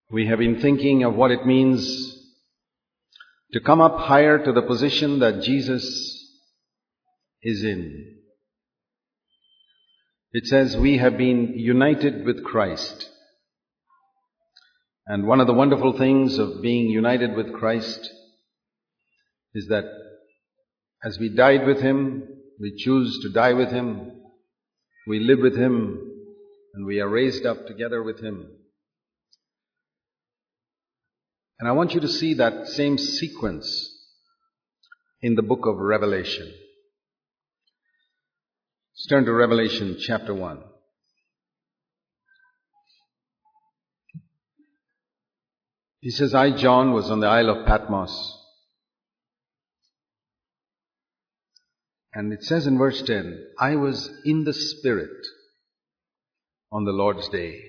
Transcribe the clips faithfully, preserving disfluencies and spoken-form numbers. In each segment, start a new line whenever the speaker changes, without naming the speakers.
We have been thinking of what it means to come up higher to the position that Jesus is in. It says we have been united with Christ. And one of the wonderful things of being united with Christ is that as we died with Him, we choose to die with Him, we live with Him, and we are raised up together with Him. And I want you to see that same sequence in the book of Revelation. Let's turn to Revelation chapter one. He says, I, John, was on the Isle of Patmos. And it says in verse ten, I was in the Spirit on the Lord's day.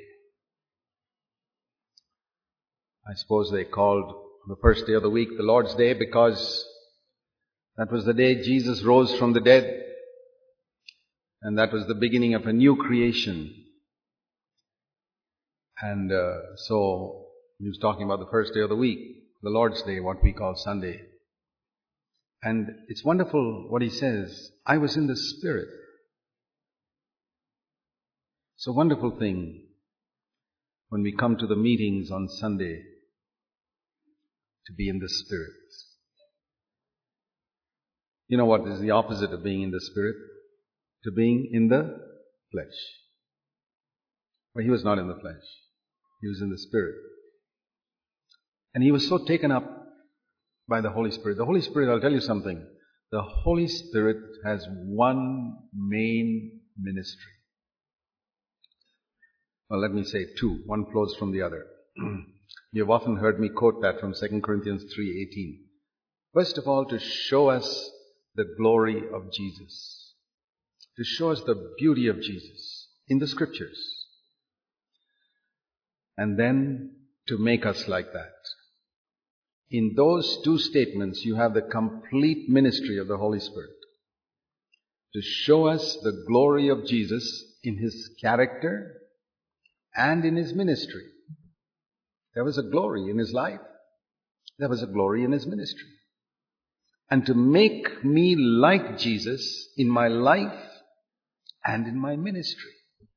I suppose they called the first day of the week the Lord's Day because that was the day Jesus rose from the dead. And that was the beginning of a new creation. And uh, so he was talking about the first day of the week, the Lord's Day, what we call Sunday. And it's wonderful what he says, I was in the Spirit. It's a wonderful thing when we come to the meetings on Sunday to be in the Spirit. You know what is the opposite of being in the Spirit? To being in the flesh. Well, he was not in the flesh. He was in the Spirit. And he was so taken up by the Holy Spirit. The Holy Spirit, I'll tell you something. The Holy Spirit has one main ministry. Well, let me say two. One flows from the other. You've often heard me quote that from Second Corinthians three eighteen. First of all, to show us the glory of Jesus. To show us the beauty of Jesus in the Scriptures. And then to make us like that. In those two statements, you have the complete ministry of the Holy Spirit. To show us the glory of Jesus in His character and in His ministry. There was a glory in His life. There was a glory in His ministry. And to make me like Jesus in my life and in my ministry.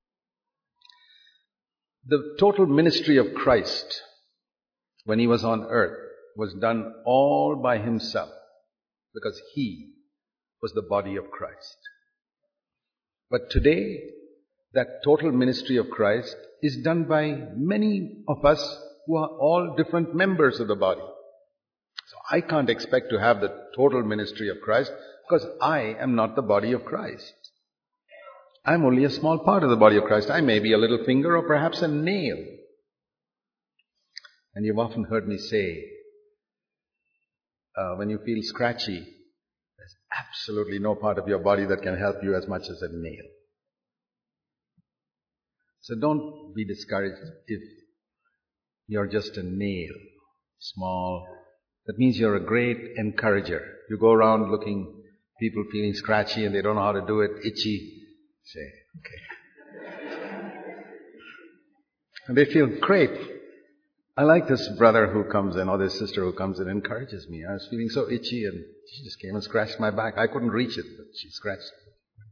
The total ministry of Christ when He was on earth was done all by Himself because He was the body of Christ. But today, that total ministry of Christ is done by many of us who are all different members of the body. So I can't expect to have the total ministry of Christ because I am not the body of Christ. I'm only a small part of the body of Christ. I may be a little finger or perhaps a nail. And you've often heard me say, uh, when you feel scratchy, there's absolutely no part of your body that can help you as much as a nail. So don't be discouraged if you're just a nail, small. That means you're a great encourager. You go around looking, people feeling scratchy and they don't know how to do it, itchy. Say, okay. And they feel great. I like this brother who comes in or this sister who comes in and encourages me. I was feeling so itchy and she just came and scratched my back. I couldn't reach it, but she scratched it.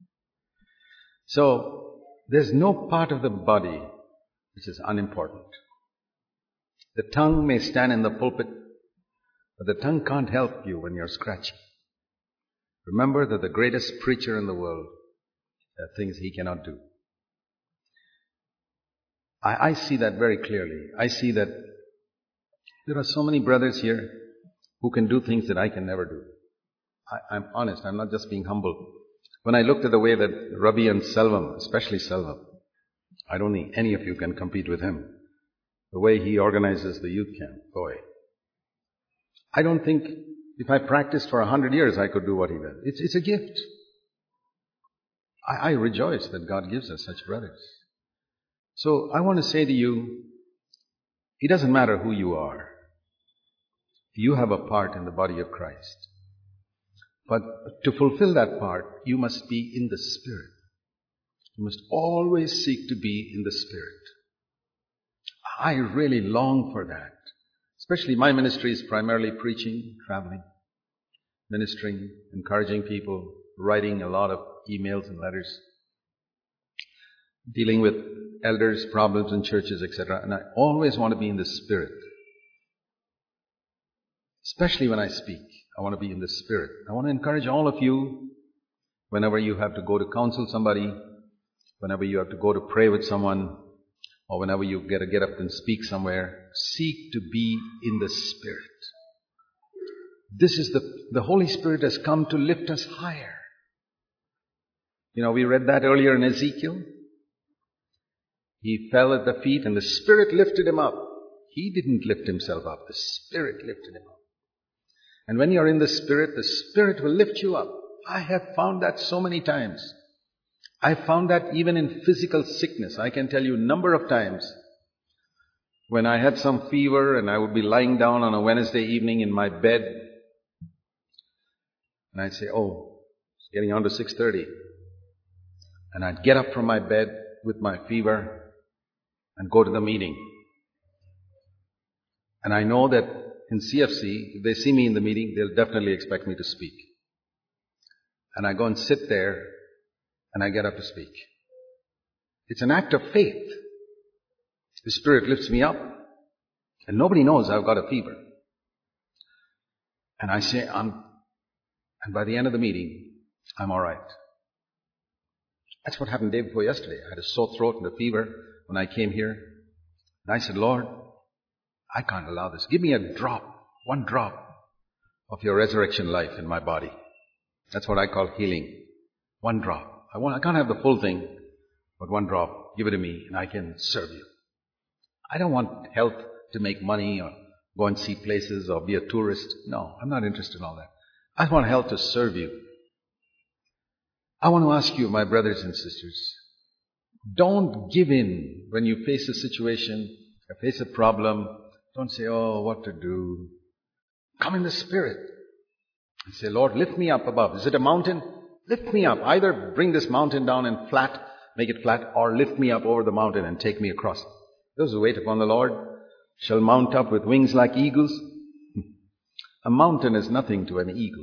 So, there's no part of the body which is unimportant. The tongue may stand in the pulpit, but the tongue can't help you when you're scratchy. Remember that the greatest preacher in the world, there are things he cannot do. I, I see that very clearly. I see that there are so many brothers here who can do things that I can never do. I, I'm honest, I'm not just being humble. When I looked at the way that Ravi and Selvam, especially Selvam, I don't think any of you can compete with him. The way he organizes the youth camp, boy. I don't think if I practiced for a hundred years I could do what he does. It's, it's a gift. I, I rejoice that God gives us such brothers. So I want to say to you, it doesn't matter who you are. You have a part in the body of Christ. But to fulfill that part, you must be in the Spirit. You must always seek to be in the Spirit. I really long for that. Especially my ministry is primarily preaching, traveling, ministering, encouraging people, writing a lot of emails and letters, dealing with elders' problems in churches, et cetera. And I always want to be in the Spirit. Especially when I speak, I want to be in the Spirit. I want to encourage all of you, whenever you have to go to counsel somebody, whenever you have to go to pray with someone, or whenever you get to get up and speak somewhere, seek to be in the Spirit. This is the, the Holy Spirit has come to lift us higher. You know, we read that earlier in Ezekiel. He fell at the feet and the Spirit lifted him up. He didn't lift himself up. The Spirit lifted him up. And when you're in the Spirit, the Spirit will lift you up. I have found that so many times. I found that even in physical sickness. I can tell you a number of times when I had some fever and I would be lying down on a Wednesday evening in my bed and I'd say, oh, it's getting on to six thirty. And I'd get up from my bed with my fever and go to the meeting. And I know that in C F C, if they see me in the meeting, they'll definitely expect me to speak. And I go and sit there and I get up to speak. It's an act of faith. The Spirit lifts me up and nobody knows I've got a fever. And I say, I'm, and by the end of the meeting, I'm all right. That's what happened the day before yesterday. I had a sore throat and a fever when I came here. And I said, Lord, I can't allow this. Give me a drop, one drop of your resurrection life in my body. That's what I call healing. One drop. I want, I can't have the full thing, but one drop. Give it to me and I can serve you. I don't want health to make money or go and see places or be a tourist. No, I'm not interested in all that. I want health to serve you. I want to ask you, my brothers and sisters, don't give in when you face a situation, or face a problem. Don't say, oh, what to do. Come in the Spirit and say, Lord, lift me up above. Is it a mountain? Lift me up. Either bring this mountain down and flat, make it flat, or lift me up over the mountain and take me across. Those who wait upon the Lord shall mount up with wings like eagles. A mountain is nothing to an eagle.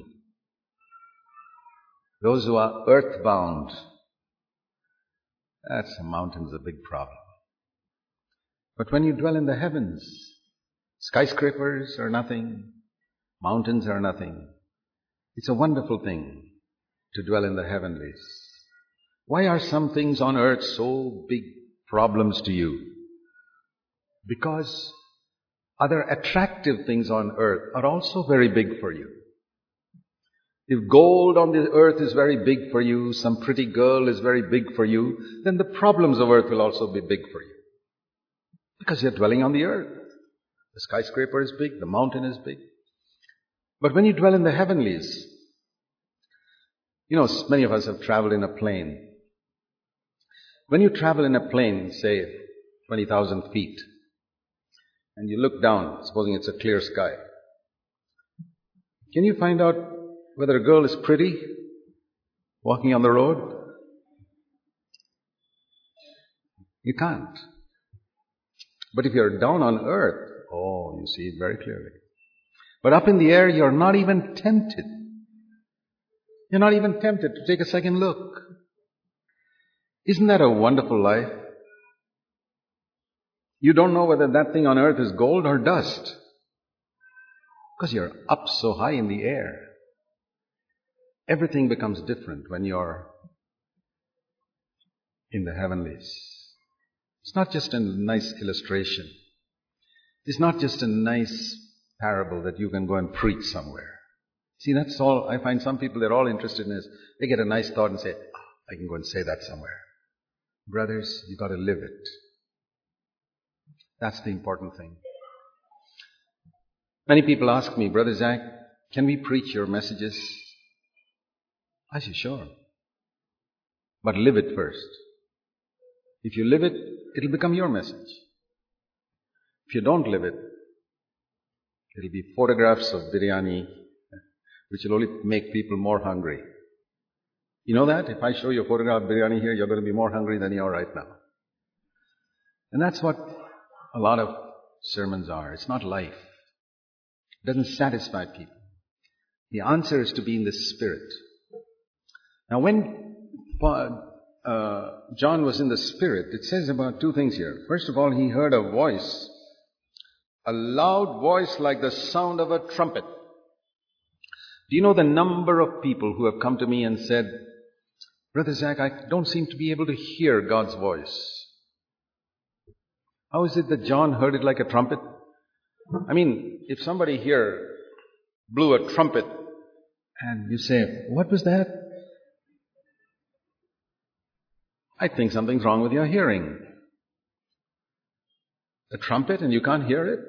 Those who are earthbound, that's a mountain's a big problem. But when you dwell in the heavens, skyscrapers are nothing, mountains are nothing. It's a wonderful thing to dwell in the heavenlies. Why are some things on earth so big problems to you? Because other attractive things on earth are also very big for you. If gold on the earth is very big for you, some pretty girl is very big for you, then the problems of earth will also be big for you. Because you're dwelling on the earth. The skyscraper is big, the mountain is big. But when you dwell in the heavenlies, you know, many of us have traveled in a plane. When you travel in a plane, say twenty thousand feet, and you look down, supposing it's a clear sky, can you find out whether a girl is pretty walking on the road? You can't. But if you're down on earth, oh, you see it very clearly. But up in the air, you're not even tempted. You're not even tempted to take a second look. Isn't that a wonderful life? You don't know whether that thing on earth is gold or dust. Because you're up so high in the air. Everything becomes different when you're in the heavenlies. It's not just a nice illustration. It's not just a nice parable that you can go and preach somewhere. See, that's all. I find some people, they're all interested in is, they get a nice thought and say, oh, I can go and say that somewhere. Brothers, you've got to live it. That's the important thing. Many people ask me, Brother Zach, can we preach your messages? I say, sure. But live it first. If you live it, it'll become your message. If you don't live it, it'll be photographs of biryani, which will only make people more hungry. You know that? If I show you a photograph of biryani here, you're going to be more hungry than you are right now. And that's what A lot of sermons are. It's not life. It doesn't satisfy people. The answer is to be in the Spirit. Now when uh, John was in the Spirit, it says about two things here. First of all, he heard a voice, a loud voice like the sound of a trumpet. Do you know the number of people who have come to me and said, Brother Zach, I don't seem to be able to hear God's voice. How is it that John heard it like a trumpet? I mean, if somebody here blew a trumpet and you say, what was that? I think something's wrong with your hearing. A trumpet and you can't hear it?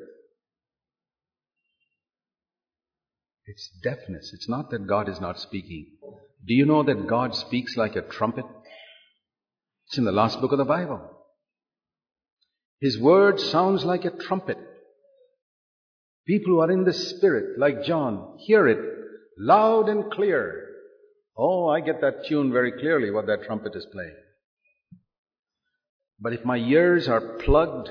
It's deafness. It's not that God is not speaking. Do you know that God speaks like a trumpet? It's in the last book of the Bible. His word sounds like a trumpet. People who are in the Spirit, like John, hear it loud and clear. Oh, I get that tune very clearly, what that trumpet is playing. But if my ears are plugged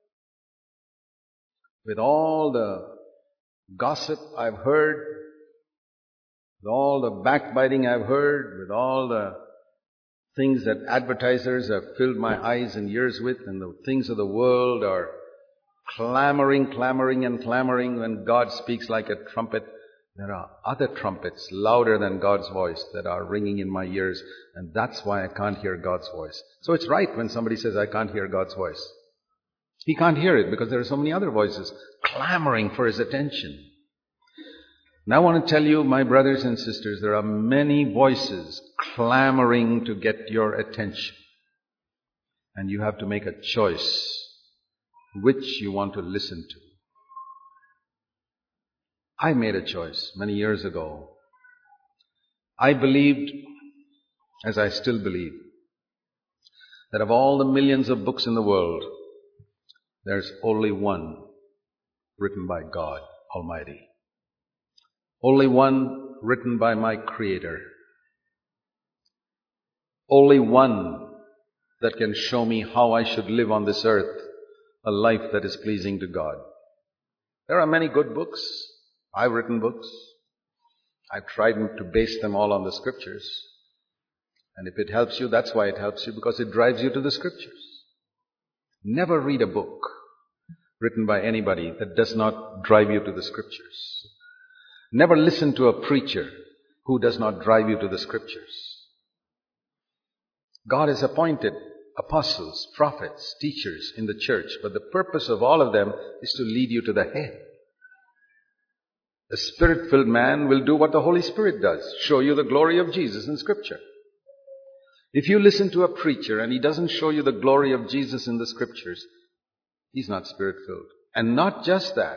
with all the gossip I've heard, with all the backbiting I've heard, with all the things that advertisers have filled my eyes and ears with, and the things of the world are clamoring, clamoring and clamoring when God speaks like a trumpet, there are other trumpets louder than God's voice that are ringing in my ears, and that's why I can't hear God's voice. So it's right when somebody says, I can't hear God's voice. He can't hear it because there are so many other voices clamoring for his attention. Now I want to tell you, my brothers and sisters, there are many voices clamoring to get your attention. And you have to make a choice which you want to listen to. I made a choice many years ago. I believed, as I still believe, that of all the millions of books in the world, there's only one written by God Almighty. Only one written by my Creator. Only one that can show me how I should live on this earth, a life that is pleasing to God. There are many good books. I've written books. I've tried to base them all on the Scriptures. And if it helps you, that's why it helps you, because it drives you to the Scriptures. Never read a book written by anybody that does not drive you to the Scriptures. Never listen to a preacher who does not drive you to the Scriptures. God has appointed apostles, prophets, teachers in the church, but the purpose of all of them is to lead you to the head. A Spirit-filled man will do what the Holy Spirit does, show you the glory of Jesus in Scripture. If you listen to a preacher and he doesn't show you the glory of Jesus in the Scriptures, he's not Spirit-filled. And not just that.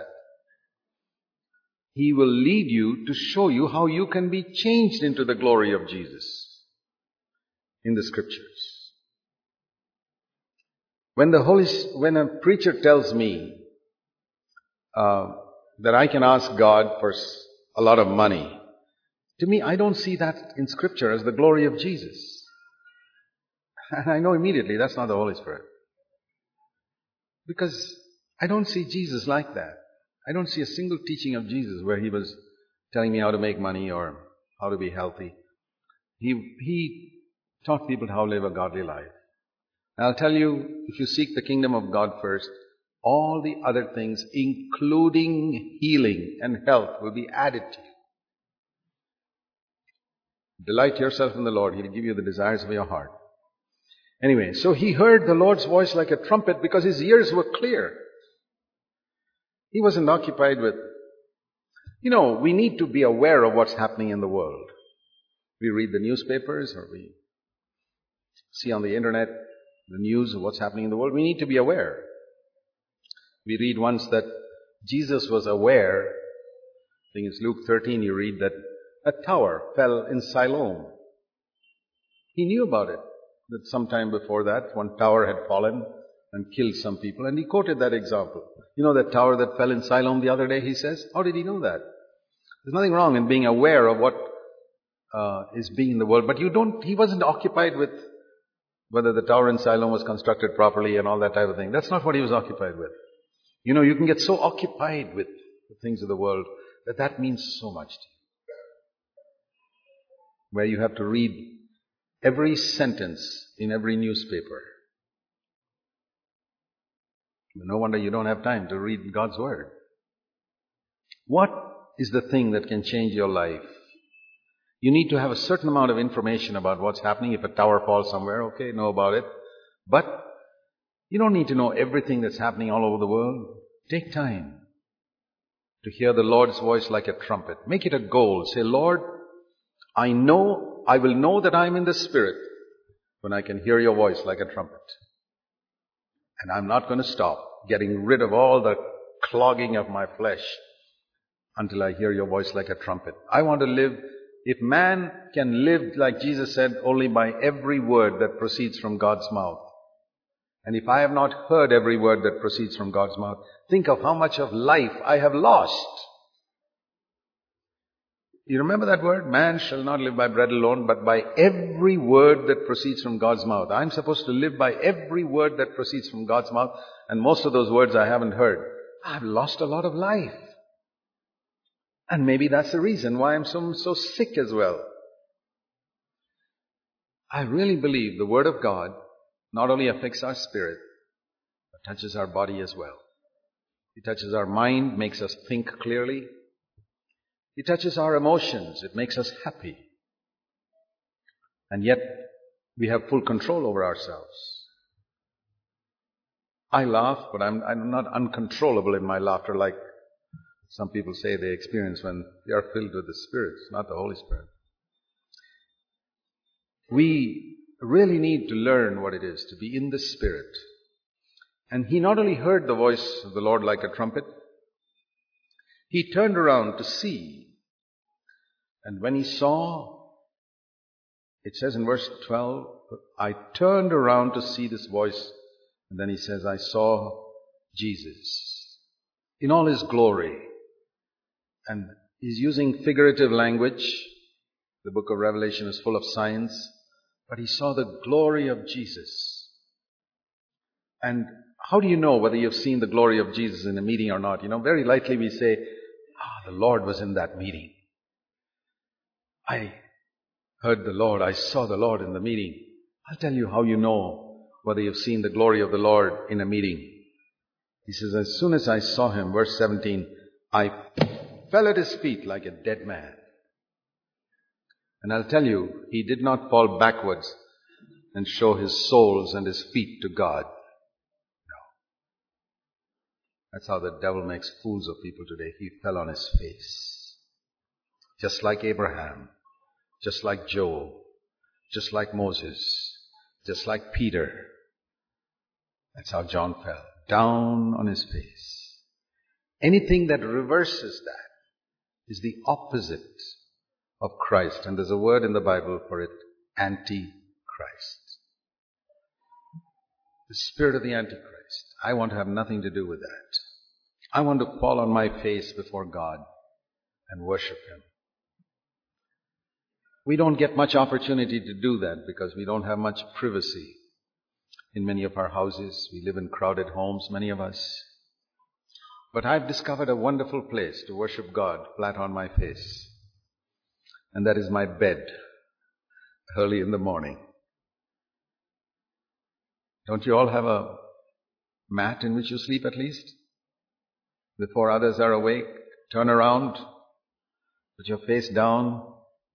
He will lead you to show you how you can be changed into the glory of Jesus in the Scriptures. When the Holy, when a preacher tells me uh, that I can ask God for a lot of money, to me, I don't see that in Scripture as the glory of Jesus. And I know immediately that's not the Holy Spirit. Because I don't see Jesus like that. I don't see a single teaching of Jesus where he was telling me how to make money or how to be healthy. He, he taught people how to live a godly life. And I'll tell you, if you seek the kingdom of God first, all the other things, including healing and health, will be added to you. Delight yourself in the Lord. He will give you the desires of your heart. Anyway, so he heard the Lord's voice like a trumpet because his ears were clear. He wasn't occupied with, you know, we need to be aware of what's happening in the world. We read the newspapers or we see on the internet the news of what's happening in the world. We need to be aware. We read once that Jesus was aware, I think it's Luke thirteen, you read that a tower fell in Siloam. He knew about it, that sometime before that one tower had fallen and killed some people, and he quoted that example. You know that tower that fell in Siloam the other day, he says? How did he know that? There's nothing wrong in being aware of what uh, is being in the world, but you don't, he wasn't occupied with whether the tower in Siloam was constructed properly and all that type of thing. That's not what he was occupied with. You know, you can get so occupied with the things of the world that that means so much to you. Where you have to read every sentence in every newspaper. No wonder you don't have time to read God's Word. What is the thing that can change your life? You need to have a certain amount of information about what's happening. If a tower falls somewhere, okay, know about it. But you don't need to know everything that's happening all over the world. Take time to hear the Lord's voice like a trumpet. Make it a goal. Say, Lord, I know, I will know that I'm in the Spirit when I can hear your voice like a trumpet. And I'm not going to stop getting rid of all the clogging of my flesh until I hear your voice like a trumpet. I want to live, if man can live, like Jesus said, only by every word that proceeds from God's mouth. And if I have not heard every word that proceeds from God's mouth, think of how much of life I have lost. You remember that word? Man shall not live by bread alone, but by every word that proceeds from God's mouth. I'm supposed to live by every word that proceeds from God's mouth, and most of those words I haven't heard. I've lost a lot of life. And maybe that's the reason why I'm so, so sick as well. I really believe the Word of God not only affects our spirit, but touches our body as well. It touches our mind, makes us think clearly. It touches our emotions. It makes us happy. And yet, we have full control over ourselves. I laugh, but I'm, I'm not uncontrollable in my laughter like some people say they experience when they are filled with the Spirit, not the Holy Spirit. We really need to learn what it is to be in the Spirit. And he not only heard the voice of the Lord like a trumpet, he turned around to see. And when he saw, it says in verse twelve, I turned around to see this voice. And then he says, I saw Jesus in all his glory. And he's using figurative language. The book of Revelation is full of signs. But he saw the glory of Jesus. And how do you know whether you've seen the glory of Jesus in a meeting or not? You know, very lightly we say, ah, the Lord was in that meeting. I heard the Lord, I saw the Lord in the meeting. I'll tell you how you know whether you've seen the glory of the Lord in a meeting. He says, as soon as I saw him, verse seventeen, I fell at his feet like a dead man. And I'll tell you, he did not fall backwards and show his soles and his feet to God. No. That's how the devil makes fools of people today. He fell on his face. Just like Abraham, just like Job, just like Moses, just like Peter. That's how John fell. Down on his face. Anything that reverses that is the opposite of Christ. And there's a word in the Bible for it, Antichrist. The spirit of the Antichrist. I want to have nothing to do with that. I want to fall on my face before God and worship Him. We don't get much opportunity to do that because we don't have much privacy in many of our houses. We live in crowded homes, many of us. But I've discovered a wonderful place to worship God flat on my face. And that is my bed early in the morning. Don't you all have a mat in which you sleep at least? Before others are awake, turn around, put your face down,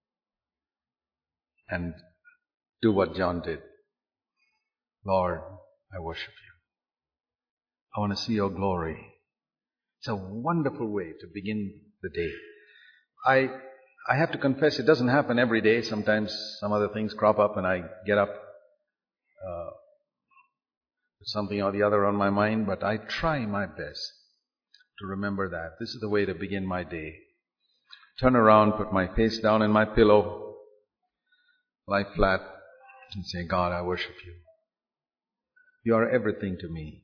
and do what John did. Lord, I worship you. I want to see your glory. It's a wonderful way to begin the day. I I have to confess, it doesn't happen every day. Sometimes some other things crop up and I get up uh, with something or the other on my mind, but I try my best to remember that. This is the way to begin my day. Turn around, put my face down in my pillow, lie flat, and say, God, I worship you. You are everything to me.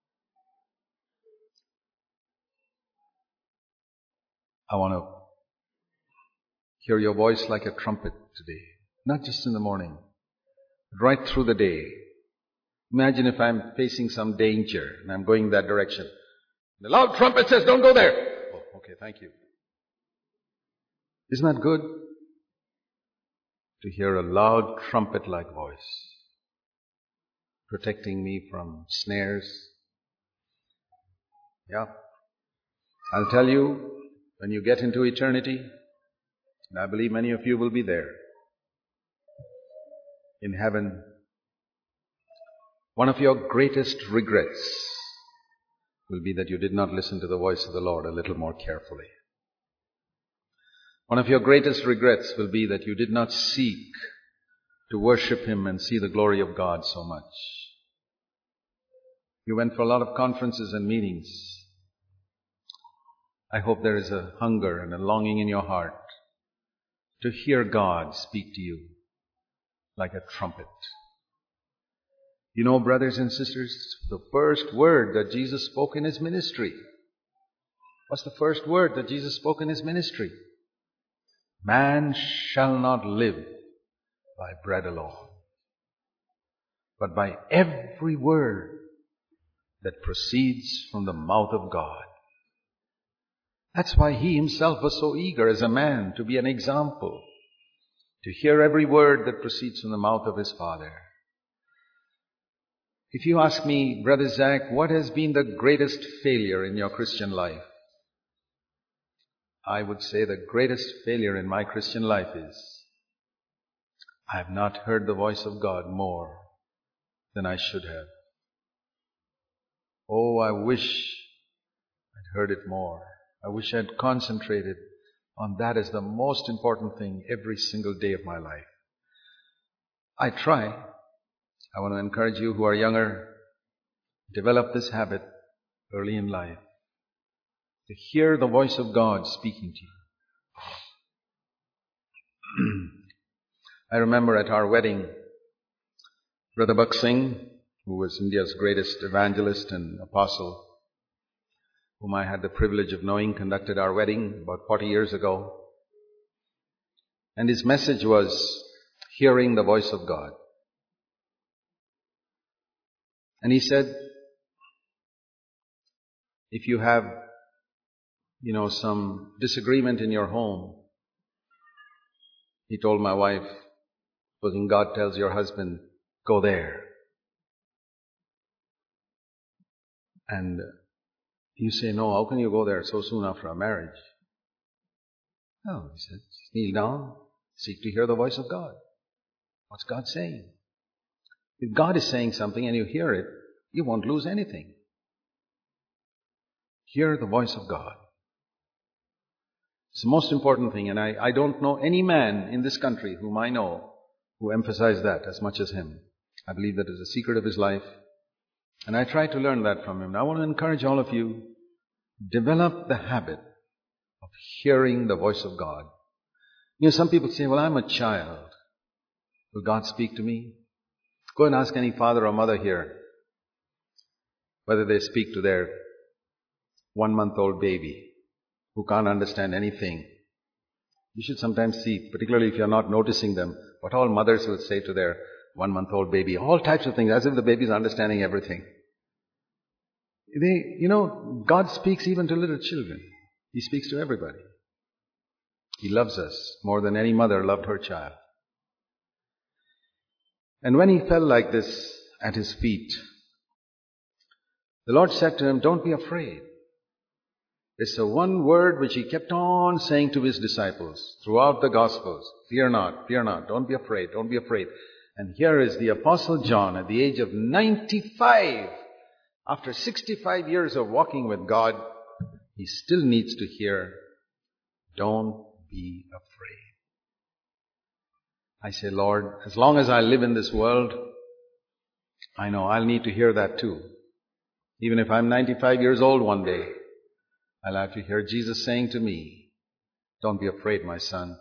I want to hear your voice like a trumpet today. Not just in the morning, but right through the day. Imagine if I'm facing some danger and I'm going that direction. The loud trumpet says, don't go there. Oh, okay, thank you. Isn't that good? To hear a loud trumpet-like voice protecting me from snares. Yeah. I'll tell you, when you get into eternity, and I believe many of you will be there, in heaven, one of your greatest regrets will be that you did not listen to the voice of the Lord a little more carefully. One of your greatest regrets will be that you did not seek to worship Him and see the glory of God so much. You went for a lot of conferences and meetings. I hope there is a hunger and a longing in your heart to hear God speak to you like a trumpet. You know, brothers and sisters, the first word that Jesus spoke in His ministry. What's the first word that Jesus spoke in His ministry? Man shall not live by bread alone, but by every word that proceeds from the mouth of God. That's why He Himself was so eager as a man to be an example, to hear every word that proceeds from the mouth of His Father. If you ask me, Brother Zach, what has been the greatest failure in your Christian life? I would say the greatest failure in my Christian life is I have not heard the voice of God more than I should have. Oh, I wish I'd heard it more. I wish I'd concentrated on that as the most important thing every single day of my life. I try. I want to encourage you who are younger, develop this habit early in life, to hear the voice of God speaking to you. I remember at our wedding, Brother Bakh Singh, who was India's greatest evangelist and apostle, whom I had the privilege of knowing, conducted our wedding about forty years ago. And his message was hearing the voice of God. And he said, if you have, you know, some disagreement in your home, he told my wife, supposing God tells your husband, go there. And you say, no, how can you go there so soon after our marriage? No, he said, kneel down, seek to hear the voice of God. What's God saying? If God is saying something and you hear it, you won't lose anything. Hear the voice of God. It's the most important thing, and I, I don't know any man in this country whom I know who emphasized that as much as him. I believe that is the secret of his life, and I try to learn that from him. And I want to encourage all of you, develop the habit of hearing the voice of God. You know, some people say, well, I'm a child. Will God speak to me? Go and ask any father or mother here whether they speak to their one-month-old baby who can't understand anything. You should sometimes see, particularly if you're not noticing them, what all mothers will say to their one-month-old baby. All types of things, as if the baby is understanding everything. They, you know, God speaks even to little children. He speaks to everybody. He loves us more than any mother loved her child. And when he fell like this at his feet, the Lord said to him, don't be afraid. There's a one word which he kept on saying to his disciples throughout the Gospels. Fear not, fear not, don't be afraid, don't be afraid. And here is the Apostle John at the age of ninety-five. After sixty-five years of walking with God, he still needs to hear, don't be afraid. I say, Lord, as long as I live in this world, I know I'll need to hear that too. Even if I'm ninety-five years old one day, I'll have to hear Jesus saying to me, don't be afraid, my son.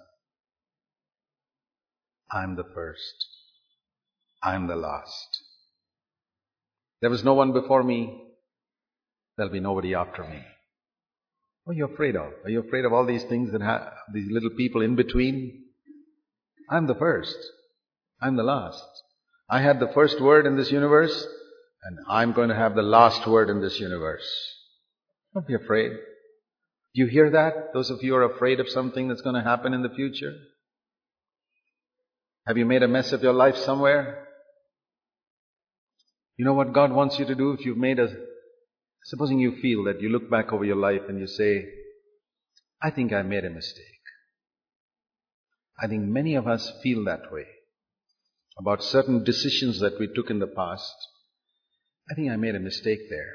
I'm the first. I'm the last. There was no one before me. There'll be nobody after me. What are you afraid of? Are you afraid of all these things that have these little people in between? I'm the first. I'm the last. I had the first word in this universe, and I'm going to have the last word in this universe. Don't be afraid. Do you hear that? Those of you who are afraid of something that's going to happen in the future? Have you made a mess of your life somewhere? You know what God wants you to do if you've made a... Supposing you feel that you look back over your life and you say, I think I made a mistake. I think many of us feel that way about certain decisions that we took in the past. I think I made a mistake there.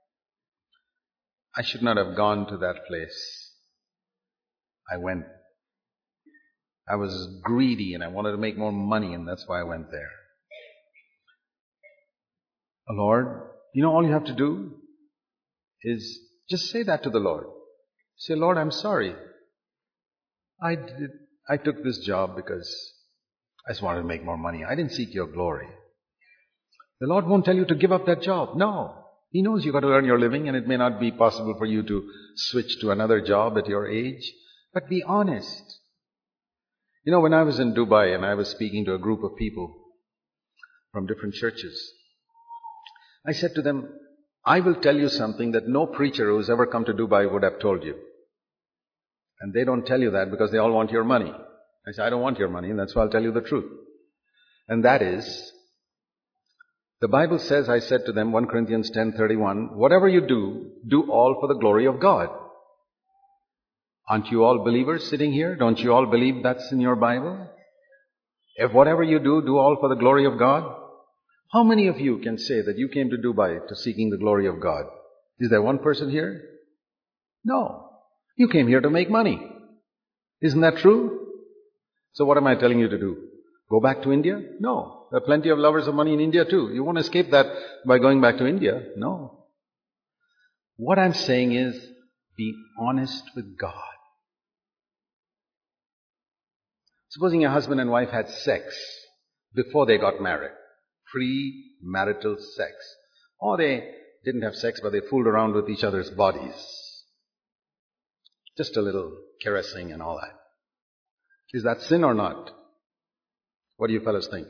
I should not have gone to that place. I went. I was greedy and I wanted to make more money, and that's why I went there. Oh, Lord, you know all you have to do is just say that to the Lord. Say, Lord, I'm sorry. I did, I took this job because I just wanted to make more money. I didn't seek your glory. The Lord won't tell you to give up that job. No. He knows you've got to earn your living, and it may not be possible for you to switch to another job at your age. But be honest. You know, when I was in Dubai and I was speaking to a group of people from different churches, I said to them, I will tell you something that no preacher who's ever come to Dubai would have told you. And they don't tell you that because they all want your money. I said, I don't want your money, and that's why I'll tell you the truth. And that is, the Bible says, I said to them, First Corinthians ten thirty-one, whatever you do, do all for the glory of God. Aren't you all believers sitting here? Don't you all believe that's in your Bible? If whatever you do, do all for the glory of God. How many of you can say that you came to Dubai to seeking the glory of God? Is there one person here? No. You came here to make money. Isn't that true? So what am I telling you to do? Go back to India? No. There are plenty of lovers of money in India too. You won't escape that by going back to India. No. What I'm saying is, be honest with God. Supposing a husband and wife had sex before they got married. Pre-marital sex. Or they didn't have sex, but they fooled around with each other's bodies. Just a little caressing and all that. Is that sin or not? What do you fellows think?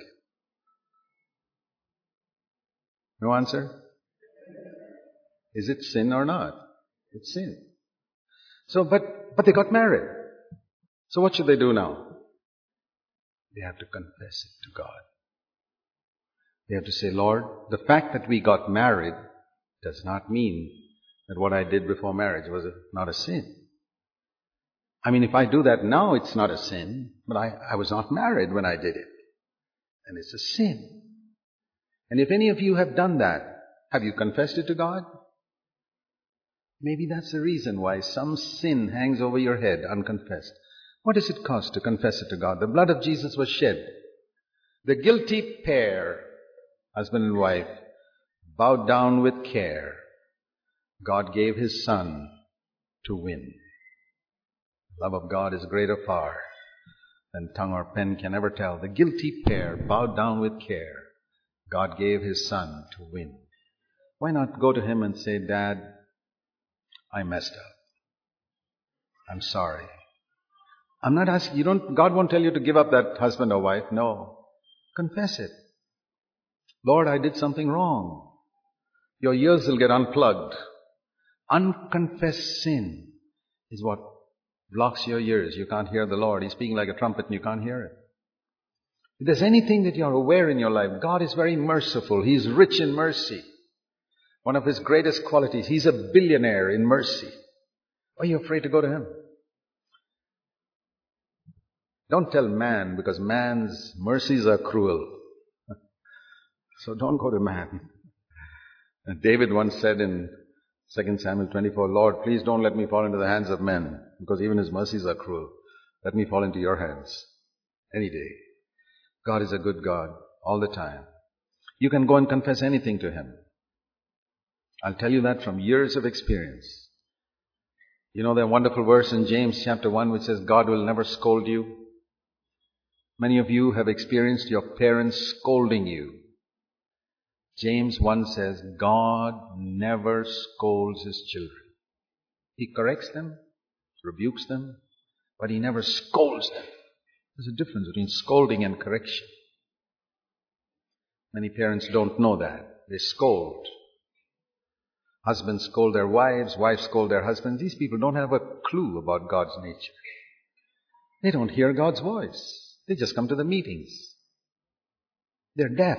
No answer? Is it sin or not? It's sin. So, but, but they got married. So what should they do now? They have to confess it to God. They have to say, Lord, the fact that we got married does not mean that what I did before marriage was a, not a sin. I mean, if I do that now, it's not a sin, but I, I was not married when I did it. And it's a sin. And if any of you have done that, have you confessed it to God? Maybe that's the reason why some sin hangs over your head unconfessed. What does it cost to confess it to God? The blood of Jesus was shed. The guilty pair, husband and wife, bowed down with care. God gave His Son to win. The love of God is greater far than tongue or pen can ever tell. The guilty pair bowed down with care. God gave His Son to win. Why not go to Him and say, Dad, I messed up. I'm sorry. I'm not asking, you don't, God won't tell you to give up that husband or wife. No. Confess it. Lord, I did something wrong. Your ears will get unplugged. Unconfessed sin is what blocks your ears. You can't hear the Lord. He's speaking like a trumpet and you can't hear it. If there's anything that you're aware in your life, God is very merciful. He's rich in mercy. One of His greatest qualities, He's a billionaire in mercy. Why are you afraid to go to Him? Don't tell man, because man's mercies are cruel. So don't go to man. And David once said in Second Samuel twenty-four, Lord, please don't let me fall into the hands of men, because even His mercies are cruel. Let me fall into your hands any day. God is a good God all the time. You can go and confess anything to Him. I'll tell you that from years of experience. You know that wonderful verse in James chapter one which says, God will never scold you. Many of you have experienced your parents scolding you. James one says, God never scolds His children. He corrects them, rebukes them, but He never scolds them. There's a difference between scolding and correction. Many parents don't know that. They scold. Husbands scold their wives, wives scold their husbands. These people don't have a clue about God's nature. They don't hear God's voice. They just come to the meetings. They're deaf.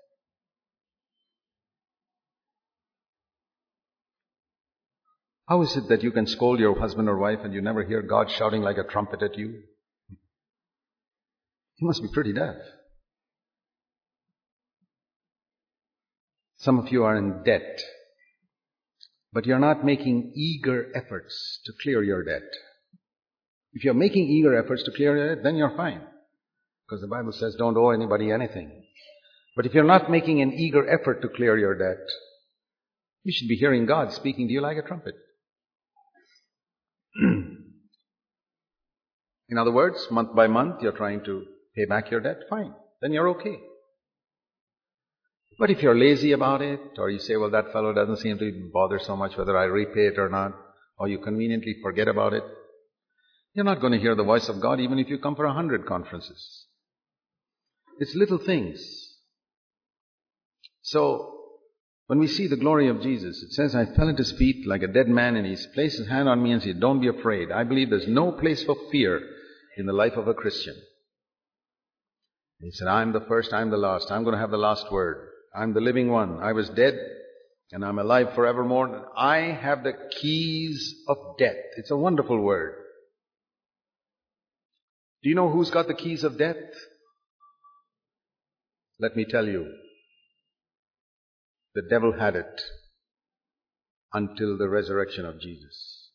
How is it that you can scold your husband or wife and you never hear God shouting like a trumpet at you? You must be pretty deaf. Some of you are in debt, but you're not making eager efforts to clear your debt. If you're making eager efforts to clear your debt, then you're fine. Because the Bible says don't owe anybody anything. But if you're not making an eager effort to clear your debt, you should be hearing God speaking to you like a trumpet. In other words, month by month, you're trying to pay back your debt, fine. Then you're okay. But if you're lazy about it, or you say, well, that fellow doesn't seem to bother so much whether I repay it or not, or you conveniently forget about it, you're not going to hear the voice of God even if you come for a hundred conferences. It's little things. So, when we see the glory of Jesus, it says, I fell at his feet like a dead man, and he placed his hand on me and said, don't be afraid. I believe there's no place for fear in the life of a Christian. He said, I'm the first, I'm the last. I'm going to have the last word. I'm the living one. I was dead, and I'm alive forevermore. I have the keys of death. It's a wonderful word. Do you know who's got the keys of death? Let me tell you. The devil had it until the resurrection of Jesus.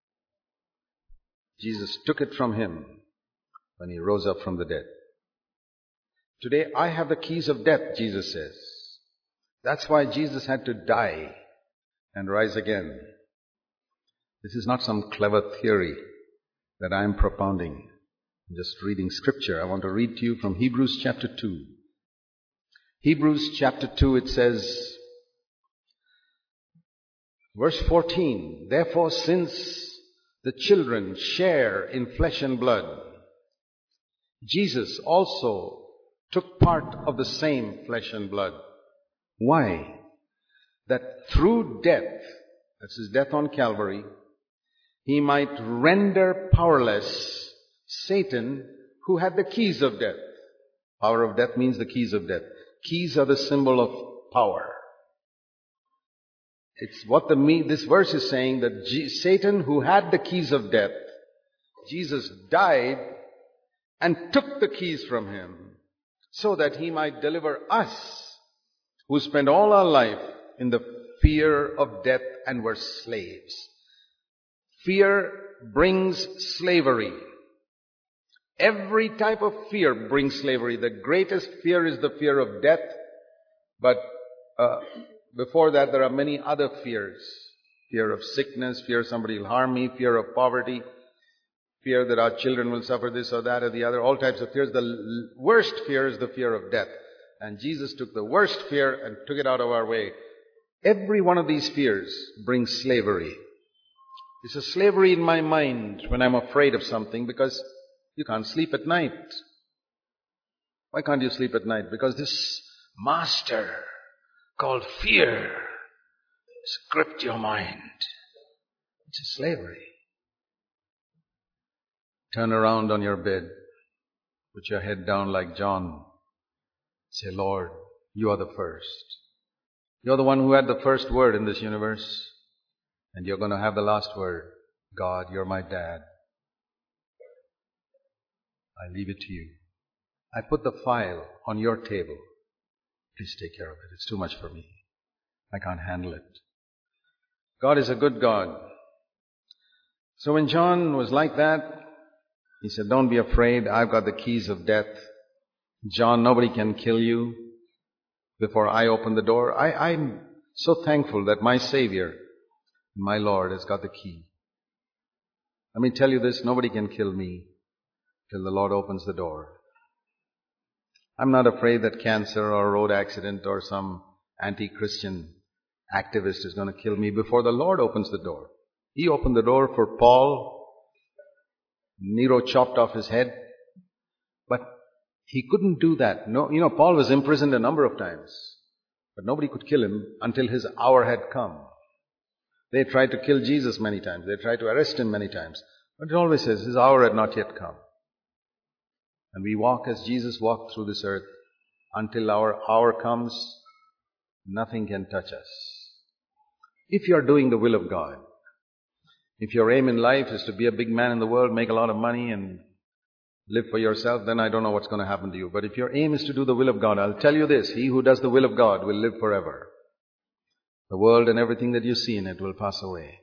Jesus took it from him when he rose up from the dead. Today I have the keys of death, Jesus says. That's why Jesus had to die and rise again. This is not some clever theory that I am propounding. I'm just reading scripture. I want to read to you from Hebrews chapter two. Hebrews chapter two, it says, verse fourteen, therefore since the children share in flesh and blood, Jesus also took part of the same flesh and blood. Why? That through death, that's his death on Calvary, he might render powerless Satan, who had the keys of death. Power of death means the keys of death. Keys are the symbol of power. It's what the this verse is saying, that G- Satan, who had the keys of death, Jesus died and took the keys from him so that he might deliver us, who spent all our life in the fear of death and were slaves. Fear brings slavery. Every type of fear brings slavery. The greatest fear is the fear of death, but uh, before that there are many other fears. Fear of sickness, fear somebody will harm me, fear of poverty, fear that our children will suffer this or that or the other, all types of fears. The l- worst fear is the fear of death. And Jesus took the worst fear and took it out of our way. Every one of these fears brings slavery. It's a slavery in my mind when I'm afraid of something, because you can't sleep at night. Why can't you sleep at night? Because this master called fear has gripped your mind. It's a slavery. Turn around on your bed. Put your head down like John. Say, Lord, you are the first. You're the one who had the first word in this universe. And you're going to have the last word. God, you're my dad. I leave it to you. I put the file on your table. Please take care of it. It's too much for me. I can't handle it. God is a good God. So when John was like that, he said, don't be afraid. I've got the keys of death. John, nobody can kill you before I open the door. I, I'm so thankful that my Savior, my Lord, has got the key. Let me tell you this, nobody can kill me till the Lord opens the door. I'm not afraid that cancer or a road accident or some anti-Christian activist is going to kill me before the Lord opens the door. He opened the door for Paul. Nero chopped off his head. But he couldn't do that. No, you know, Paul was imprisoned a number of times. But nobody could kill him until his hour had come. They tried to kill Jesus many times. They tried to arrest him many times. But it always says, his hour had not yet come. And we walk as Jesus walked through this earth. Until our hour comes, nothing can touch us. If you are doing the will of God, if your aim in life is to be a big man in the world, make a lot of money and live for yourself, then I don't know what's going to happen to you. But if your aim is to do the will of God, I'll tell you this, he who does the will of God will live forever. The world and everything that you see in it will pass away.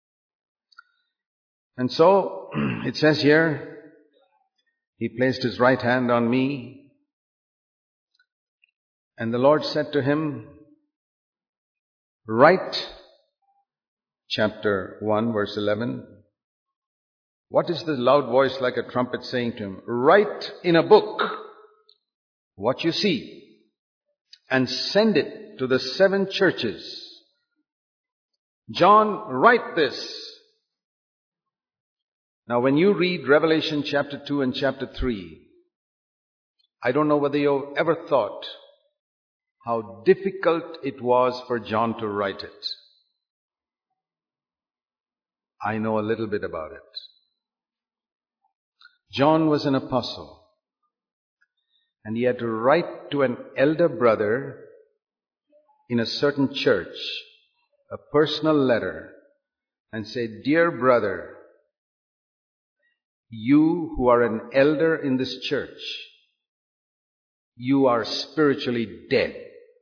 And so, it says here, he placed his right hand on me, and the Lord said to him, write, chapter one, verse eleven. What is the loud voice like a trumpet saying to him? Write in a book what you see, and send it to the seven churches. John, write this. Now when you read Revelation chapter two and chapter three, I don't know whether you've ever thought how difficult it was for John to write it. I know a little bit about it. John was an apostle, and he had to write to an elder brother in a certain church a personal letter and say, dear brother, you who are an elder in this church, you are spiritually dead.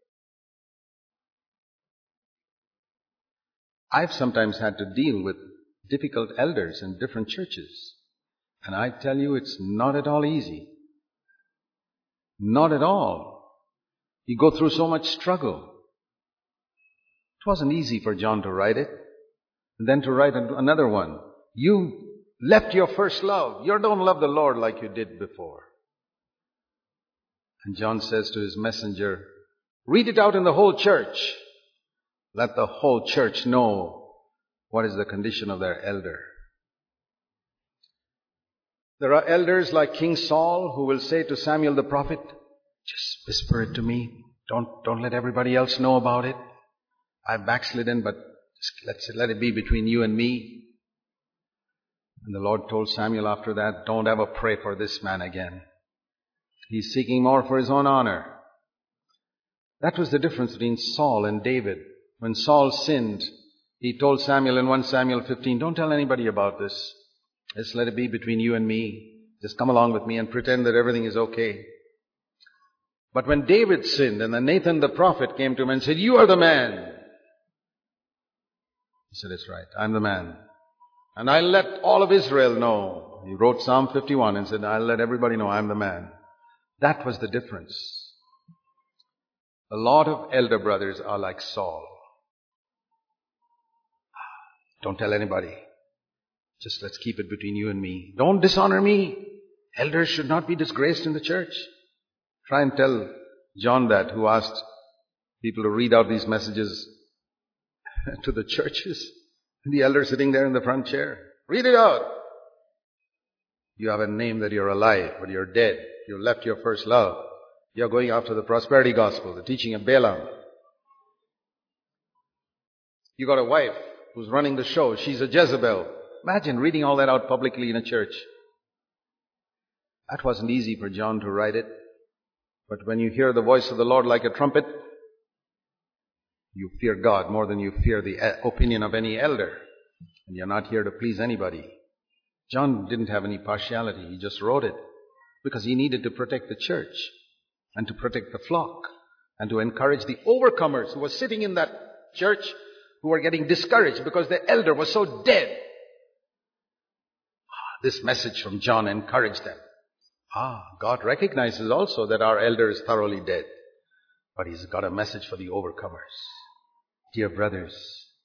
I've sometimes had to deal with difficult elders in different churches, and I tell you, it's not at all easy. Not at all. You go through so much struggle. It wasn't easy for John to write it, and then to write another one. You left your first love. You don't love the Lord like you did before. And John says to his messenger, read it out in the whole church. Let the whole church know what is the condition of their elder. There are elders like King Saul who will say to Samuel the prophet, just whisper it to me. Don't, don't let everybody else know about it. I've backslidden, but just let's, let it be between you and me. And the Lord told Samuel after that, don't ever pray for this man again. He's seeking more for his own honor. That was the difference between Saul and David. When Saul sinned, he told Samuel in First Samuel fifteen, don't tell anybody about this. Just let it be between you and me. Just come along with me and pretend that everything is okay. But when David sinned and then Nathan the prophet came to him and said, you are the man. He said, it's right. I'm the man. And I'll let all of Israel know. He wrote Psalm fifty-one and said, I'll let everybody know I'm the man. That was the difference. A lot of elder brothers are like Saul. Don't tell anybody. Just let's keep it between you and me. Don't dishonor me. Elders should not be disgraced in the church. Try and tell John that, who asked people to read out these messages to the churches. The elder sitting there in the front chair. Read it out. You have a name that you're alive, but you're dead. You left your first love. You're going after the prosperity gospel, the teaching of Balaam. You got a wife who's running the show. She's a Jezebel. Imagine reading all that out publicly in a church. That wasn't easy for John to write it. But when you hear the voice of the Lord like a trumpet, you fear God more than you fear the opinion of any elder. And you're not here to please anybody. John didn't have any partiality. He just wrote it because he needed to protect the church and to protect the flock and to encourage the overcomers who were sitting in that church who were getting discouraged because their elder was so dead. This message from John encouraged them. Ah, God recognizes also that our elder is thoroughly dead. But He's got a message for the overcomers. Dear brothers,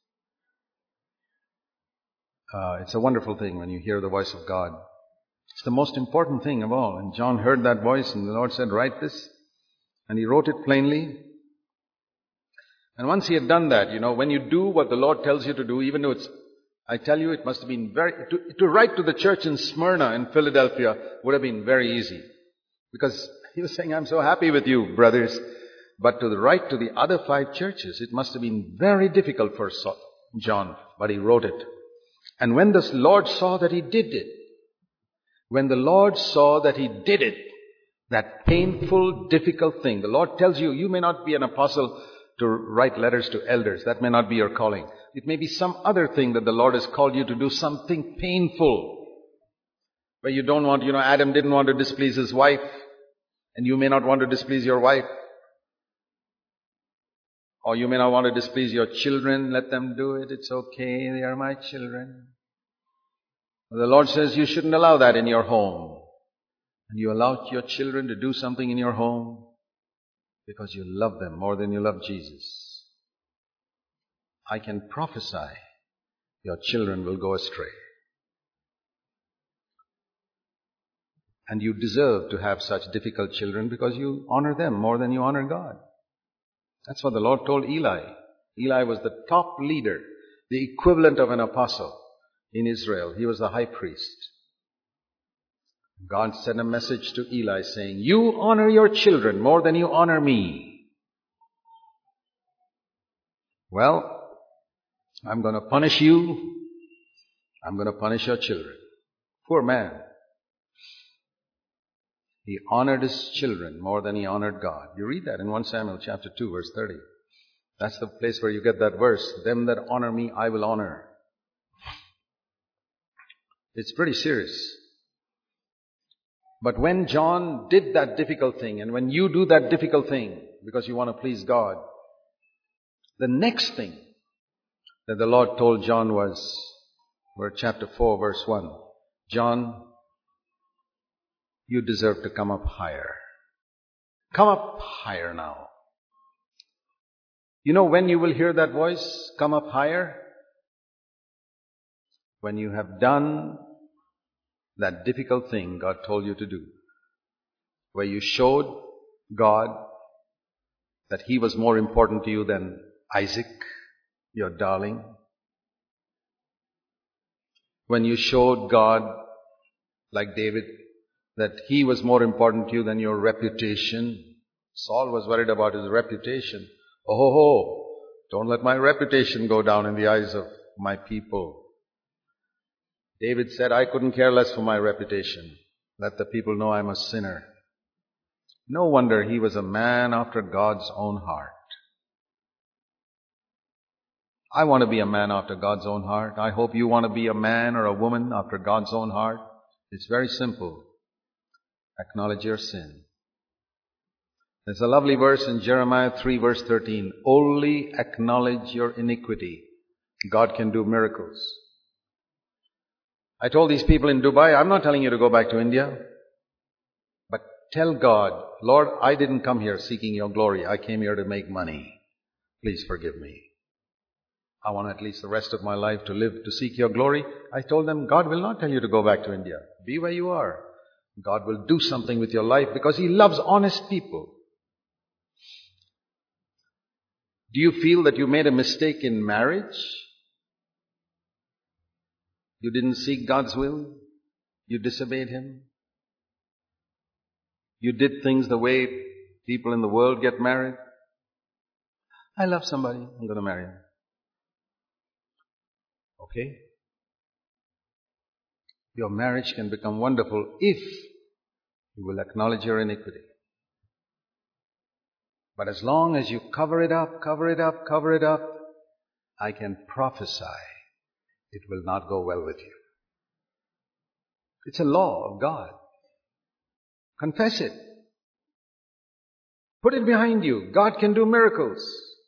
uh, it's a wonderful thing when you hear the voice of God. It's the most important thing of all. And John heard that voice and the Lord said, write this. And he wrote it plainly. And once he had done that, you know, when you do what the Lord tells you to do, even though it's, I tell you, it must have been very, to, to write to the church in Smyrna in Philadelphia would have been very easy. Because he was saying, I'm so happy with you, brothers. But to write to the other five churches, it must have been very difficult for Saul, John, but he wrote it. And when the Lord saw that he did it, when the Lord saw that he did it, that painful, difficult thing, the Lord tells you, you may not be an apostle to write letters to elders. That may not be your calling. It may be some other thing that the Lord has called you to do, something painful. Where you don't want, you know, Adam didn't want to displease his wife, and you may not want to displease your wife. Or you may not want to displease your children. Let them do it. It's okay. They are my children. The Lord says you shouldn't allow that in your home. And you allow your children to do something in your home because you love them more than you love Jesus. I can prophesy your children will go astray. And you deserve to have such difficult children because you honor them more than you honor God. That's what the Lord told Eli. Eli was the top leader, the equivalent of an apostle in Israel. He was the high priest. God sent a message to Eli saying, you honor your children more than you honor me. Well, I'm going to punish you. I'm going to punish your children. Poor man. He honored his children more than he honored God. You read that in First Samuel chapter two, verse thirty. That's the place where you get that verse. Them that honor me, I will honor. It's pretty serious. But when John did that difficult thing, and when you do that difficult thing because you want to please God, the next thing that the Lord told John was, where chapter four, verse one, John, you deserve to come up higher. Come up higher now. You know when you will hear that voice, come up higher? When you have done that difficult thing God told you to do. Where you showed God that He was more important to you than Isaac, your darling. When you showed God, like David, that He was more important to you than your reputation. Saul was worried about his reputation. Oh, ho, ho, don't let my reputation go down in the eyes of my people. David said, I couldn't care less for my reputation. Let the people know I'm a sinner. No wonder he was a man after God's own heart. I want to be a man after God's own heart. I hope you want to be a man or a woman after God's own heart. It's very simple. Acknowledge your sin. There's a lovely verse in Jeremiah three verse thirteen. Only acknowledge your iniquity. God can do miracles. I told these people in Dubai, I'm not telling you to go back to India. But tell God, Lord, I didn't come here seeking your glory. I came here to make money. Please forgive me. I want at least the rest of my life to live to seek your glory. I told them, God will not tell you to go back to India. Be where you are. God will do something with your life because He loves honest people. Do you feel that you made a mistake in marriage? You didn't seek God's will? You disobeyed Him? You did things the way people in the world get married? I love somebody, I'm going to marry him. Okay? Your marriage can become wonderful if you will acknowledge your iniquity. But as long as you cover it up, cover it up, cover it up, I can prophesy it will not go well with you. It's a law of God. Confess it. Put it behind you. God can do miracles.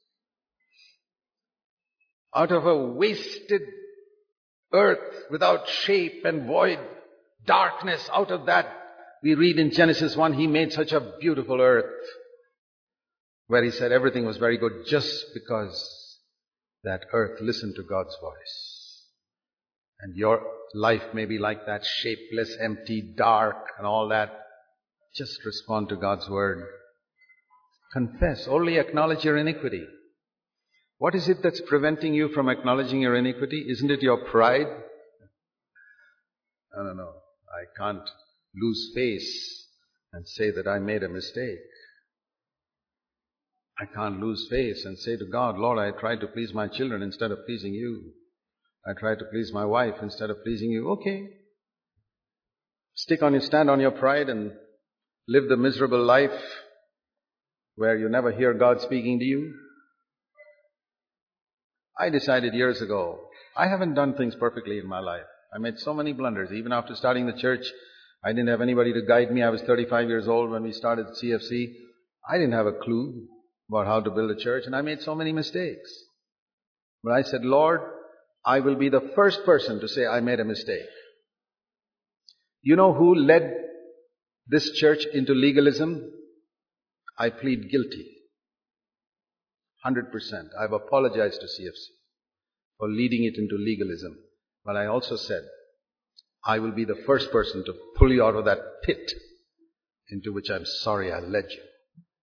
Out of a wasted earth without shape and void, darkness, out of that, we read in Genesis one, He made such a beautiful earth, where He said everything was very good just because that earth listened to God's voice. And your life may be like that, shapeless, empty, dark, and all that. Just respond to God's word. Confess. Only acknowledge your iniquity. What is it that's preventing you from acknowledging your iniquity? Isn't it your pride? No, no, no. I can't lose face and say that I made a mistake. I can't lose face and say to God, Lord, I tried to please my children instead of pleasing you. I tried to please my wife instead of pleasing you. Okay. Stick on your, stand on your pride and live the miserable life where you never hear God speaking to you. I decided years ago, I haven't done things perfectly in my life. I made so many blunders. Even after starting the church, I didn't have anybody to guide me. I was thirty-five years old when we started C F C. I didn't have a clue about how to build a church, and I made so many mistakes. But I said, Lord, I will be the first person to say I made a mistake. You know who led this church into legalism? I plead guilty. one hundred percent. I've apologized to C F C for leading it into legalism. But I also said, I will be the first person to pull you out of that pit into which I'm sorry I led you.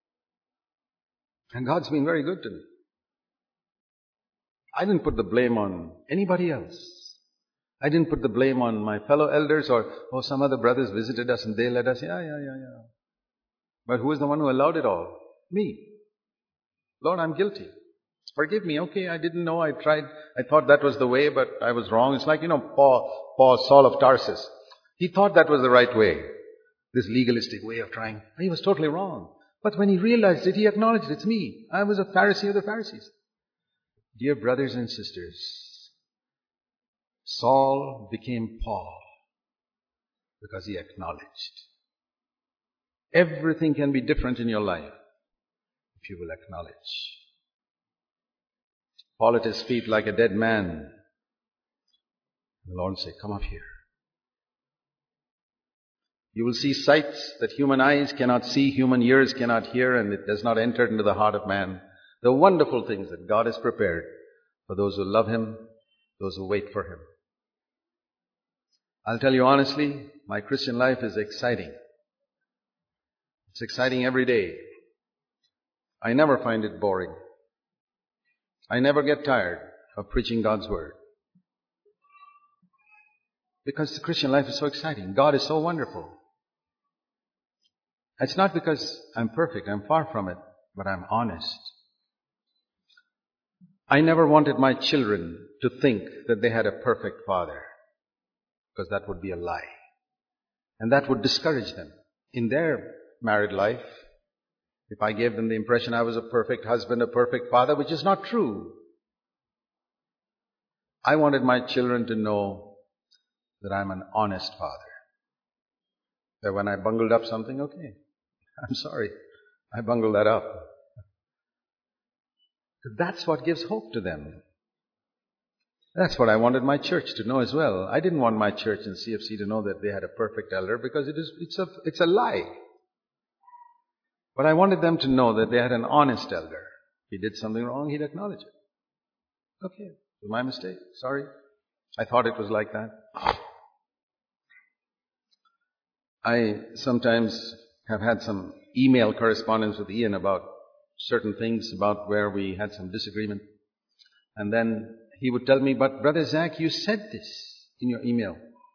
And God's been very good to me. I didn't put the blame on anybody else. I didn't put the blame on my fellow elders or, oh, some other brothers visited us and they led us. Yeah, yeah, yeah, yeah. But who is the one who allowed it all? Me. Lord, I'm guilty. Forgive me. Okay, I didn't know. I tried. I thought that was the way, but I was wrong. It's like, you know, Paul, Paul, Saul of Tarsus. He thought that was the right way. This legalistic way of trying. He was totally wrong. But when he realized it, he acknowledged it's me. I was a Pharisee of the Pharisees. Dear brothers and sisters, Saul became Paul because he acknowledged. Everything can be different in your life if you will acknowledge. Fall at his feet like a dead man. The Lord will say, come up here. You will see sights that human eyes cannot see, human ears cannot hear, and it does not enter into the heart of man. The wonderful things that God has prepared for those who love Him, those who wait for Him. I'll tell you honestly, my Christian life is exciting. It's exciting every day. I never find it boring. I never get tired of preaching God's Word. Because the Christian life is so exciting. God is so wonderful. It's not because I'm perfect, I'm far from it, but I'm honest. I never wanted my children to think that they had a perfect father, because that would be a lie. And that would discourage them in their married life. If I gave them the impression I was a perfect husband, a perfect father, which is not true. I wanted my children to know that I'm an honest father. That when I bungled up something, okay, I'm sorry, I bungled that up. That's what gives hope to them. That's what I wanted my church to know as well. I didn't want my church in C F C to know that they had a perfect elder, because it is, it's a, it's a lie. But I wanted them to know that they had an honest elder. If he did something wrong, he'd acknowledge it. Okay, it was my mistake. Sorry. I thought it was like that. I sometimes have had some email correspondence with Ian about certain things, about where we had some disagreement. And then he would tell me, but Brother Zach, you said this in your email.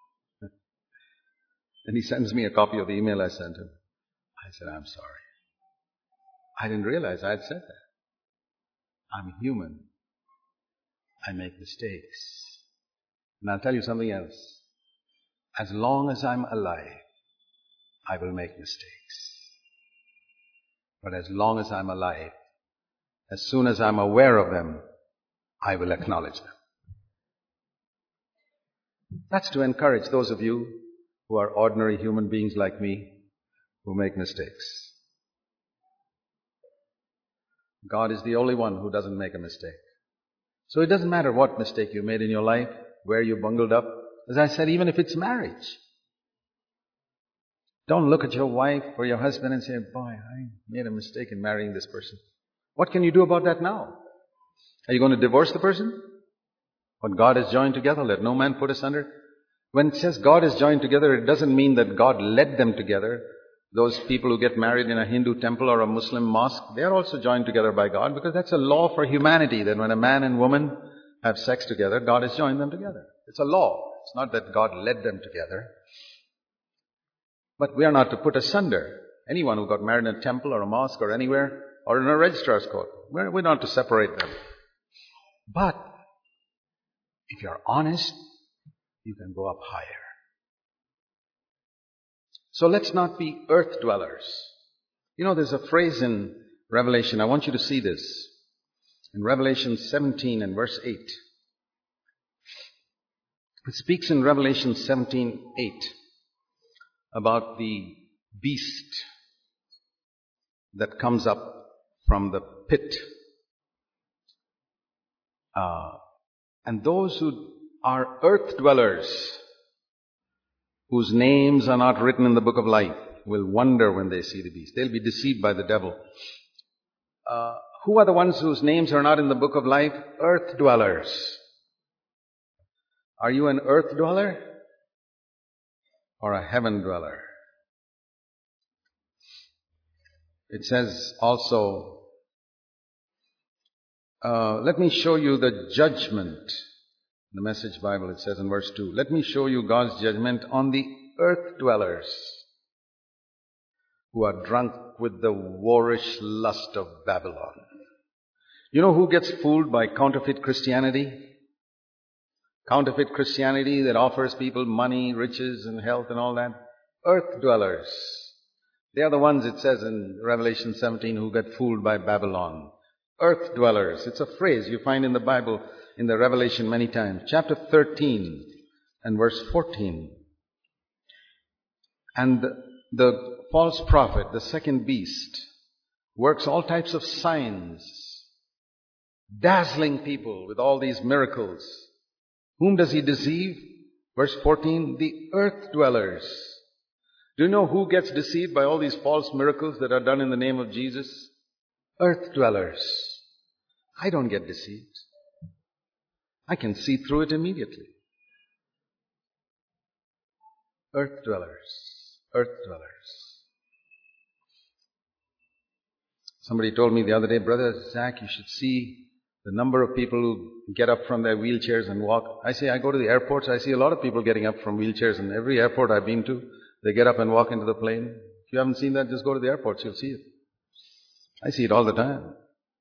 And he sends me a copy of the email I sent him. I said, I'm sorry. I didn't realize I had said that. I'm human. I make mistakes. And I'll tell you something else. As long as I'm alive, I will make mistakes. But as long as I'm alive, as soon as I'm aware of them, I will acknowledge them. That's to encourage those of you who are ordinary human beings like me, who make mistakes. God is the only one who doesn't make a mistake. So it doesn't matter what mistake you made in your life, where you bungled up. As I said, even if it's marriage. Don't look at your wife or your husband and say, boy, I made a mistake in marrying this person. What can you do about that now? Are you going to divorce the person? What God has joined together, let no man put asunder. When it says God has joined together, it doesn't mean that God led them together. Those people who get married in a Hindu temple or a Muslim mosque, they are also joined together by God, because that's a law for humanity, that when a man and woman have sex together, God has joined them together. It's a law. It's not that God led them together. But we are not to put asunder. Anyone who got married in a temple or a mosque or anywhere, or in a registrar's court. We're, we're not to separate them. But if you're honest, you can go up higher. So let's not be earth dwellers. You know, there's a phrase in Revelation. I want you to see this. In Revelation seventeen and verse eight. It speaks in Revelation seventeen eight about the beast that comes up from the pit. Uh, and those who are earth dwellers, whose names are not written in the book of life, will wonder when they see the beast. They'll be deceived by the devil. Uh, who are the ones whose names are not in the book of life? Earth dwellers. Are you an earth dweller or a heaven dweller? It says also, uh, let me show you the judgment. In the Message Bible, it says in verse two, let me show you God's judgment on the earth dwellers who are drunk with the whorish lust of Babylon. You know who gets fooled by counterfeit Christianity? Counterfeit Christianity that offers people money, riches, and health and all that. Earth dwellers. They are the ones, it says in Revelation seventeen, who get fooled by Babylon. Earth dwellers. It's a phrase you find in the Bible, in the Revelation many times. Chapter thirteen and verse fourteen. And the, the false prophet, the second beast, works all types of signs, dazzling people with all these miracles. Whom does he deceive? Verse fourteen, the earth dwellers. Do you know who gets deceived by all these false miracles that are done in the name of Jesus? Earth dwellers. I don't get deceived. I can see through it immediately. Earth dwellers. Earth dwellers. Somebody told me the other day, Brother Zach, you should see the number of people who get up from their wheelchairs and walk. I say, I go to the airports, I see a lot of people getting up from wheelchairs, and every airport I've been to, they get up and walk into the plane. If you haven't seen that, just go to the airports, you'll see it. I see it all the time.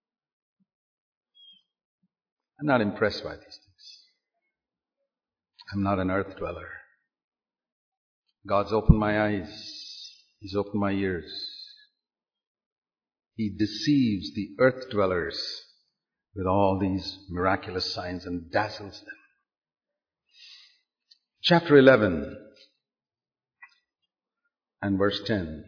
I'm not impressed by these things. I'm not an earth dweller. God's opened my eyes. He's opened my ears. He deceives the earth dwellers with all these miraculous signs and dazzles them. Chapter eleven and verse ten.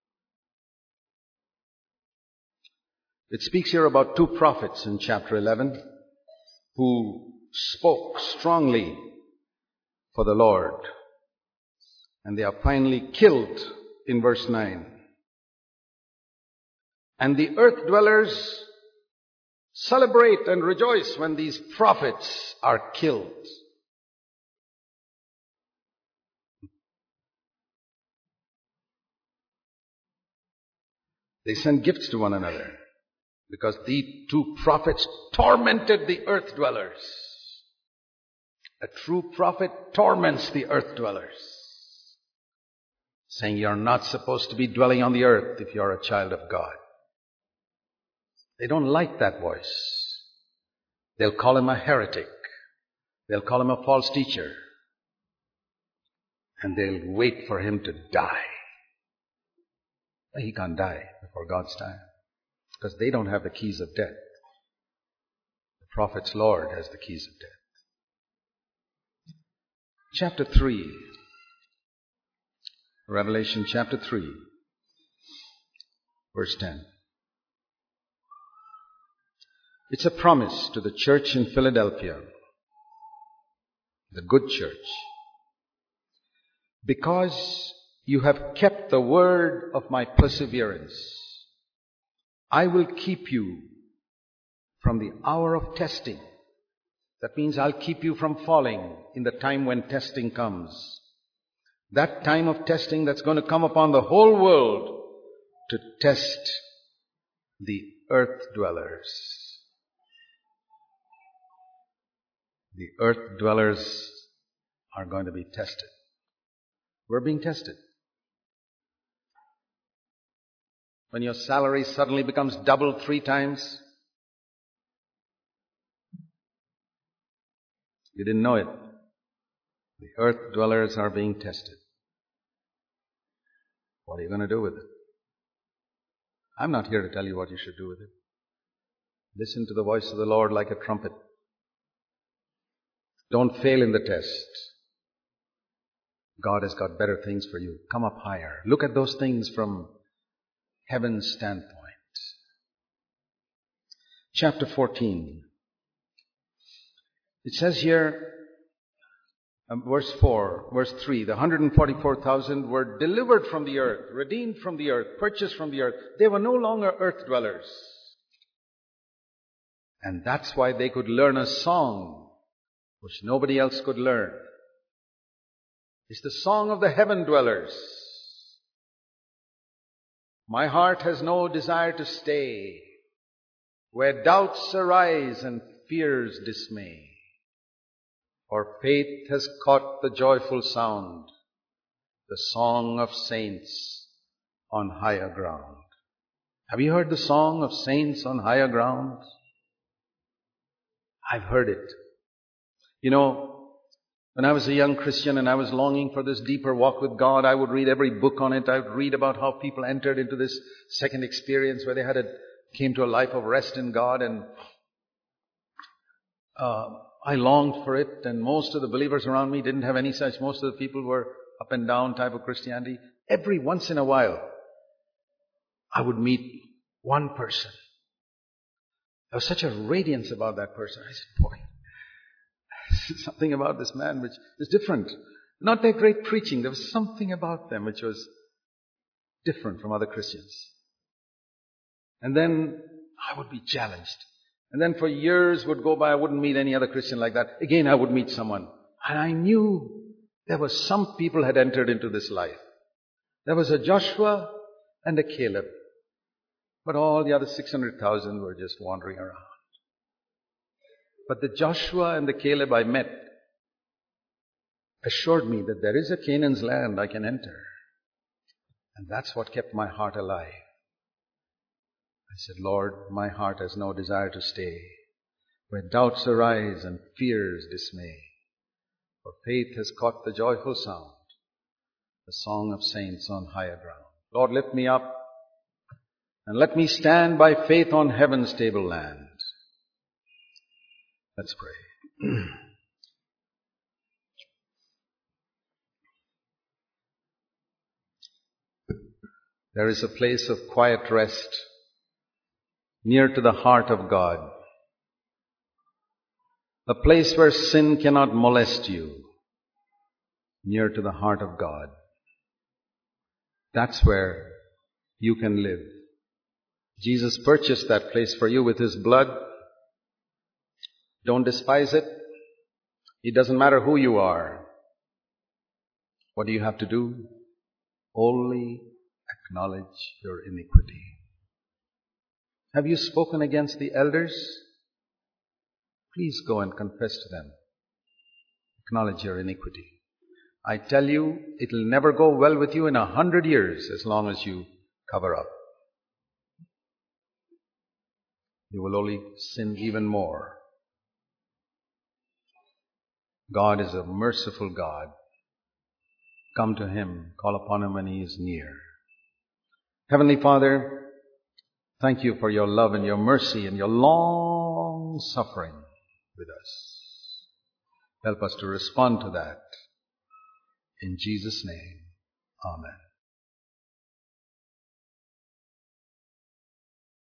It speaks here about two prophets in chapter eleven who spoke strongly for the Lord. And they are finally killed in verse nine. And the earth dwellers celebrate and rejoice when these prophets are killed. They send gifts to one another because the two prophets tormented the earth dwellers. A true prophet torments the earth dwellers, saying you're not supposed to be dwelling on the earth if you're a child of God. They don't like that voice. They'll call him a heretic. They'll call him a false teacher. And they'll wait for him to die. But he can't die before God's time, because they don't have the keys of death. The prophet's Lord has the keys of death. Chapter three. Revelation chapter three, verse ten. It's a promise to the church in Philadelphia, the good church. Because you have kept the word of my perseverance, I will keep you from the hour of testing. That means I'll keep you from falling in the time when testing comes. That time of testing that's going to come upon the whole world to test the earth dwellers. The earth dwellers are going to be tested. We're being tested. When your salary suddenly becomes double three times? You didn't know it. The earth dwellers are being tested. What are you going to do with it? I'm not here to tell you what you should do with it. Listen to the voice of the Lord like a trumpet. Don't fail in the test. God has got better things for you. Come up higher. Look at those things from heaven's standpoint. Chapter fourteen. It says here, um, verse four, verse three, the one hundred forty-four thousand were delivered from the earth, redeemed from the earth, purchased from the earth. They were no longer earth dwellers. And that's why they could learn a song which nobody else could learn. It's the song of the heaven dwellers. My heart has no desire to stay where doubts arise and fears dismay. For faith has caught the joyful sound, the song of saints on higher ground. Have you heard the song of saints on higher ground? I've heard it. You know, when I was a young Christian and I was longing for this deeper walk with God, I would read every book on it. I would read about how people entered into this second experience where they had a, came to a life of rest in God, and uh, I longed for it, and most of the believers around me didn't have any such. Most of the people were up and down type of Christianity. Every once in a while, I would meet one person. There was such a radiance about that person. I said, boy, something about this man which is different. Not their great preaching. There was something about them which was different from other Christians. And then I would be challenged. And then for years would go by, I wouldn't meet any other Christian like that. Again, I would meet someone. And I knew there were some people had entered into this life. There was a Joshua and a Caleb. But all the other six hundred thousand were just wandering around. But the Joshua and the Caleb I met assured me that there is a Canaan's land I can enter. And that's what kept my heart alive. I said, Lord, my heart has no desire to stay where doubts arise and fears dismay. For faith has caught the joyful sound, the song of saints on higher ground. Lord, lift me up and let me stand by faith on heaven's stable land. Let's pray. There is a place of quiet rest near to the heart of God. A place where sin cannot molest you, near to the heart of God. That's where you can live. Jesus purchased that place for you with His blood. Don't despise it. It doesn't matter who you are. What do you have to do? Only acknowledge your iniquity. Have you spoken against the elders? Please go and confess to them. Acknowledge your iniquity. I tell you, it will never go well with you in a hundred years as long as you cover up. You will only sin even more. God is a merciful God. Come to Him, call upon Him when He is near. Heavenly Father, thank You for Your love and Your mercy and Your long suffering with us. Help us to respond to that. In Jesus' name, Amen.